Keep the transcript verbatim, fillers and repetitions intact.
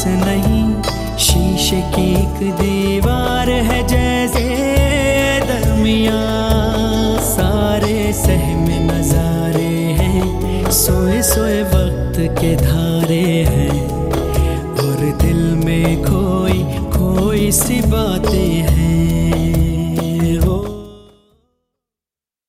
पास नहीं, शीशे की एक दीवार है जैसे दरमियां। सारे सहमे नजारे हैं, सोए सोए वक्त के धारे हैं, और दिल में खोई खोई सी बातें हैं।